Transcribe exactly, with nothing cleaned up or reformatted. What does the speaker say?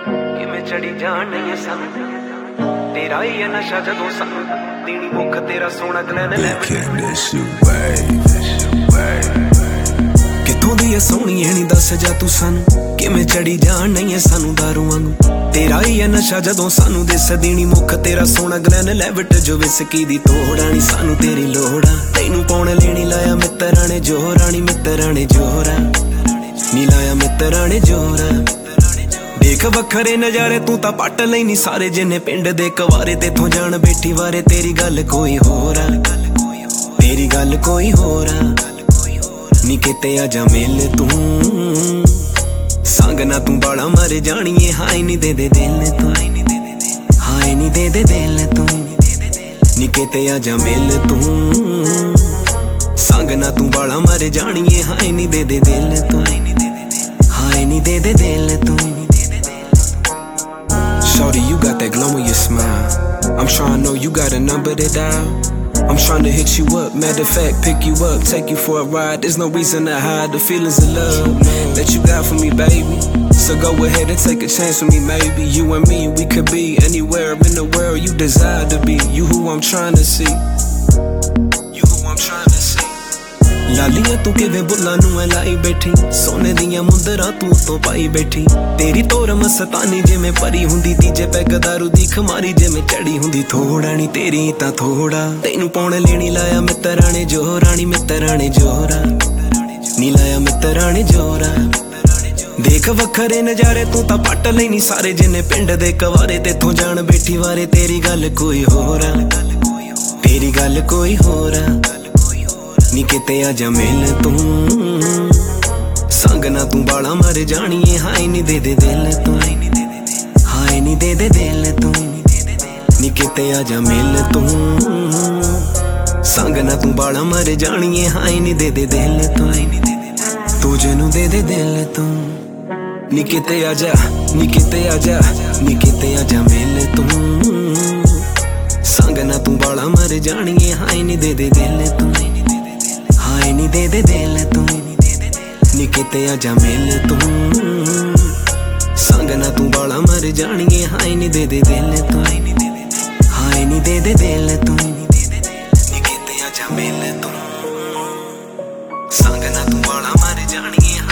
ਕਿਵੇਂ ਚੜੀ ਜਾਣ ਨਹੀਂ ਸਾਨੂੰ ਤੇਰਾ ਹੀ ਹੈ ਨਸ਼ਾ ਜਦੋਂ ਸਾਨੂੰ ਦੇਣੀ ਮੁੱਖ ਤੇਰਾ ਸੋਹਣਾ ਗਲੈਨ ਲੈ ਕਿੱਥੋਂ ਦੀ ਐ ਸੋਹਣੀ ਐ ਨੀ ਦੱਸ ਜਾ ਤੂੰ ਸਾਨੂੰ ਕਿਵੇਂ ਚੜੀ ਜਾਣ ਨਹੀਂ ਐ ਸਾਨੂੰ ਦਾਰੂ ਵਾਂਗੂ ਤੇਰਾ ਹੀ ਐ ਨਸ਼ਾ ਜਦੋਂ ਸਾਨੂੰ ਦਿਸ ਦੇਣੀ ਮੁੱਖ ਤੇਰਾ ਸੋਹਣਾ ਗਲੈਨ ਲੈਵਟ ਜੋ ਵਿਸਕੀ ਦੀ ਤੋੜਾ ਨੀ ਸਾਨੂੰ ਤੇਰੀ ਲੋੜਾ ਤੈਨੂੰ ਪਾਉਣ ਲੈਣੀ ਲਾਇਆ ਮਿੱਤਰਾਂ ਨੇ ਜੋਰਾਂ ਨੀ ਮਿੱਤਰਾਂ ਨੇ ਜੋਰਾਂ ਨੀ ਲਾਇਆ ਮਿੱਤਰਾਂ ਨੇ ਜੋਰਾਂ ਦੇਖ ਵੱਖਰੇ ਨਜ਼ਾਰੇ ਤੂੰ ਤਾਂ ਪੱਟ ਲੈਨੀ ਸਾਰੇ ਜਿੰਨੇ ਪਿੰਡ ਦੇ ਕਵਾਰੇ ਤੇਥੋਂ ਜਾਣ ਬੈਠੀ ਵਾਰੇ ਤੇਰੀ ਗੱਲ ਕੋਈ ਹੋਰ ਆ ਤੇਰੀ ਗੱਲ ਕੋਈ ਹੋਰ ਆ ਨੀ ਕਿਤੇ ਆ ਜਾ ਮਿਲ ਤੂੰ ਸੰਗ ਨਾ ਤੂੰ ਬਾਲਾ ਮਰ ਜਾਣੀਏ ਹਾਏ ਨੀ ਦੇ ਦੇ ਦਿਲ ਤੂੰ ਹਾਏ ਨੀ ਦੇ ਦੇ ਦਿਲ ਤੂੰ ਨੀ ਕਿਤੇ ਆ ਜਾ ਮਿਲ ਤੂੰ ਸੰਗ ਨਾ ਤੂੰ ਬਾਲਾ ਮਰ ਜਾਣੀਏ ਹਾਏ ਨੀ ਦੇ ਦੇ ਦਿਲ ਤੂੰ ਹਾਏ ਨੀ ਦੇ ਦੇ ਦਿਲ ਤੂੰ Shorty, you got that glow in your smile. I'm tryna know you got a number to dial. I'm tryna hit you up, matter of fact, pick you up, take you for a ride. There's no reason to hide the feelings of love that you got for me, baby. So go ahead and take a chance with me, maybe. You and me, we could be anywhere in the world you desire to be. You who I'm tryna see. You who I'm tryna see. ਲਾਲੀਆਂ ਤੂੰ ਕਿਵੇਂ ਬੁੱਲਾਂ ਨੂੰ ਐ ਲਾਈ ਬੈਠੀ ਸੋਨੇ ਦੀਆਂ ਮੁੰਦਰਾਂ ਤੂੰ ਤੋਂ ਪਾਈ ਬੈਠੀ ਤੇਰੀ ਤੋਰ ਮਸਤਾਨੀ ਜਿਵੇਂ ਪਰੀ ਹੁੰਦੀ ਤੀਜੇ ਪੈਗ ਦਾਰੂ ਦੀ ਖਮਾਰੀ ਜਿਵੇਂ ਚੜੀ ਹੁੰਦੀ ਥੋੜਾ ਨੀ ਤੇਰੀ ਤਾਂ ਥੋੜਾ ਤੈਨੂੰ ਪਾਉਣ ਲੈਣੀ ਲਾਇਆ ਮਿੱਤਰਾਂ ਨੇ ਜੋਰਾਂ ਨੀ ਮਿੱਤਰਾਂ ਨੇ ਜੋਰਾਂ ਨੀ ਲਾਇਆ ਮਿੱਤਰਾਂ ਨੇ ਜੋਰਾਂ ਦੇਖ ਵੱਖਰੇ ਨਜ਼ਾਰੇ ਤੂੰ ਤਾਂ ਪੱਟ ਲੈਨੀ ਸਾਰੇ ਜਿੰਨੇ ਪਿੰਡ ਦੇ ਕਵਾਰੇ ਤੇਥੋਂ ਜਾਣ ਬੈਠੀ ਵਾਰੇ ਤੇਰੀ ਗੱਲ ਕੋਈ ਹੋਰ ਆ ਤੇਰੀ ਗੱਲ ਕੋਈ ਹੋਰ ਆ ਨੀ ਕਿਤੇ ਆ ਜਾ ਮਿਲ ਤੂੰ ਸੰਗ ਨਾ ਤੂੰ ਬਾਲਾ ਮਰ ਜਾਣੀਏ ਹਾਏ ਨੀ ਦੇ ਦੇ ਦਿਲ ਤੂੰ ਹਾਏ ਨੀ ਦੇ ਦੇ ਦਿਲ ਤੂੰ ਨੀ ਕਿਤੇ ਆ ਜਾ ਮਿਲ ਤੂੰ ਸੰਗ ਨਾ ਤੂੰ ਬਾਲਾ ਮਰ ਜਾਣੀਏ ਹਾਏ ਨੀ ਦੇ ਦੇ ਦਿਲ ਤੂੰ ਤੂੰ ਜਿਹਨੂੰ ਦੇ ਦੇ ਦਿਲ ਤੂੰ ਨੀ ਕਿਤੇ ਆ ਜਾ ਨੀ ਕਿਤੇ ਆ ਜਾ ਨੀ ਕਿਤੇ ਆ ਜਾ ਮਿਲ ਤੂੰ ਸੰਗ ਨਾ ਤੂੰ ਬਾਲਾ ਮਰ ਜਾਣੀਏ ਹਾਏ ਨੀ ਦੇ ਦੇ ਦਿਲ ਤੂੰ ਹਾਏ ਨੀ ਦੇ ਦੇ ਦਿਲ ਤੂੰ ਨੀ ਕਿਤੇ ਆ ਜਾ ਮਿਲ ਤੂੰ ਸੰਗ ਨਾ ਤੂੰ ਬਾਲਾ ਮਰ ਜਾਣੀਏ ਹਾਏ ਨੀ ਦੇ ਦੇ ਦਿਲ ਤੂੰ ਹਾਏ ਨੀ ਦੇ ਦੇ ਦਿਲ ਤੂੰ ਨੀ ਕਿਤੇ ਆ ਜਾ ਮਿਲ ਤੂੰ ਸੰਗ ਨਾ ਤੂੰ ਬਾਲਾ ਮਰ ਜਾਣੀਏ